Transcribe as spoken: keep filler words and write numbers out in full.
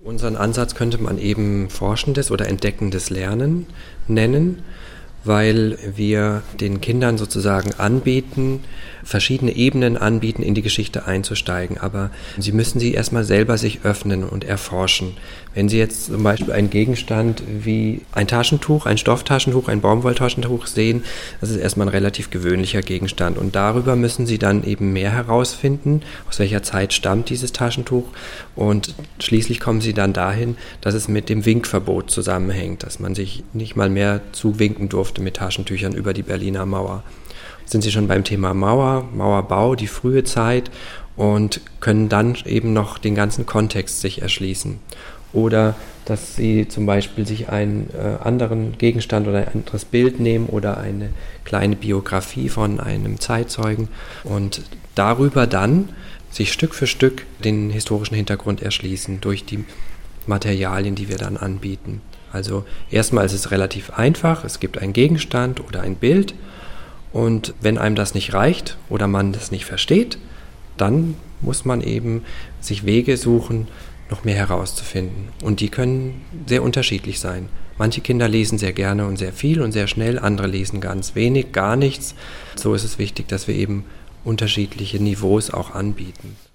Unseren Ansatz könnte man eben forschendes oder entdeckendes Lernen nennen, weil wir den Kindern sozusagen anbieten, verschiedene Ebenen anbieten, in die Geschichte einzusteigen. Aber sie müssen sie erstmal selber sich öffnen und erforschen. Wenn Sie jetzt zum Beispiel einen Gegenstand wie ein Taschentuch, ein Stofftaschentuch, ein Baumwolltaschentuch sehen, das ist erstmal ein relativ gewöhnlicher Gegenstand. Und darüber müssen Sie dann eben mehr herausfinden, aus welcher Zeit stammt dieses Taschentuch. Und schließlich kommen Sie dann dahin, dass es mit dem Winkverbot zusammenhängt, dass man sich nicht mal mehr zuwinken durfte mit Taschentüchern über die Berliner Mauer. Sind Sie schon beim Thema Mauer, Mauerbau, die frühe Zeit und können dann eben noch den ganzen Kontext sich erschließen. Oder dass Sie zum Beispiel sich einen äh, anderen Gegenstand oder ein anderes Bild nehmen oder eine kleine Biografie von einem Zeitzeugen und darüber dann sich Stück für Stück den historischen Hintergrund erschließen durch die Materialien, die wir dann anbieten. Also erstmal ist es relativ einfach, es gibt einen Gegenstand oder ein Bild und wenn einem das nicht reicht oder man das nicht versteht, dann muss man eben sich Wege suchen, noch mehr herauszufinden. Und die können sehr unterschiedlich sein. Manche Kinder lesen sehr gerne und sehr viel und sehr schnell, andere lesen ganz wenig, gar nichts. So ist es wichtig, dass wir eben unterschiedliche Niveaus auch anbieten.